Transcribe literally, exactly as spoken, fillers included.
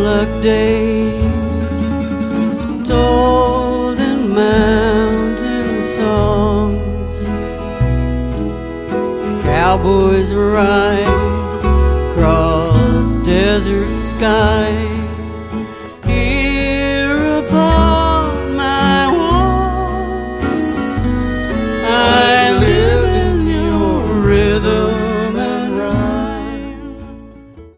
luck days told in mountain songs. Cowboys ride across desert skies.